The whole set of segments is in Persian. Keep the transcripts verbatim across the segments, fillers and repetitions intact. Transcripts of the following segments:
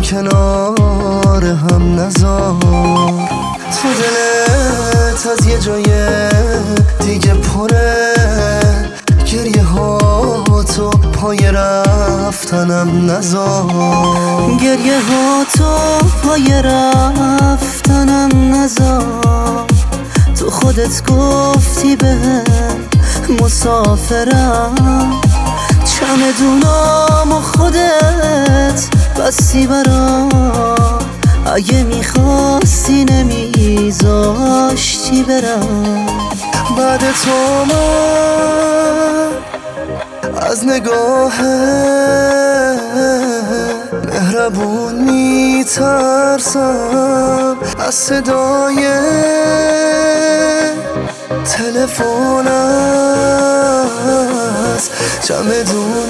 کنار هم نذار. تو دلت از یه جای دیگه پره، گریه ها تو پای رفتنم نذار. گریه ها تو پای رفتنم نذار. تو خودت گفتی بهم مسافرم، چمدونام و خودت بستی برام. اگه میخواستی نمیذاشتی برم. بعد تو من از نگاه مهربون میترسم، از صدای تلفن از چمدون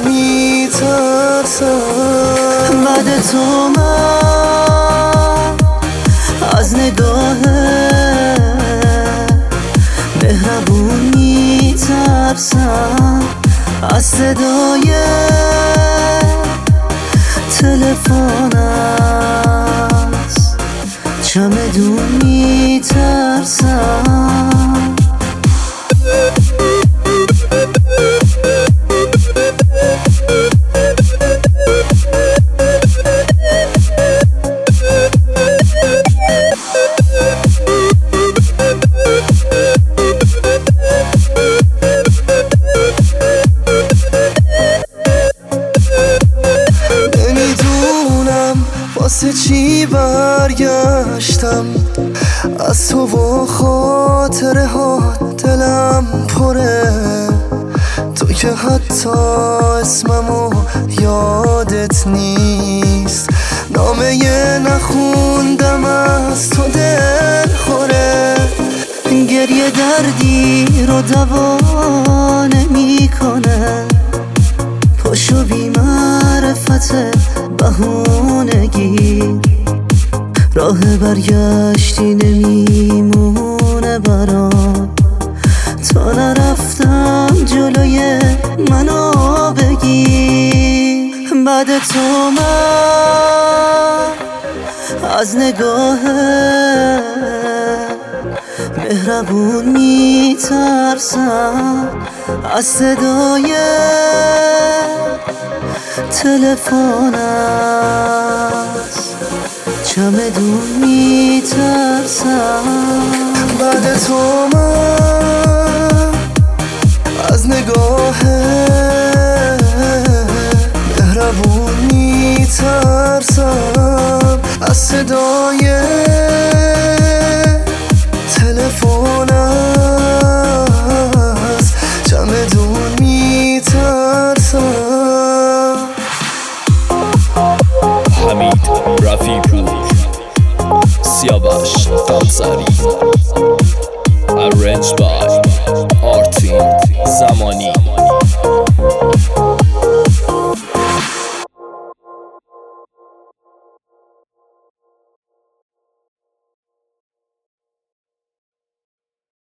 میترسم. بعد تو من از نگاه مهربون میترسم، از صدای تلفن از چمدون میترسم. واسه چی برگشتم از تو و خاطره ها دلم پره. تو که حتی اسممو یادت نیست، نامه نخوندم از تو دل خوره. گریه دردی رو دوا نمیکنه، پاشو بی معرفت بهونه گیر. راه برگشتی نمیمونه برام، تا نرفتم جلوی منو بگیر. بعد تو من از نگاه مهربون میترسم، از صدای تلفن از چمدون میترسم. بعد تو من از نگاه مهربون میترسم، از صدای تلفن از چمدون میترسم. حمید رفیعپور، سیاوش قمصری. Arranged by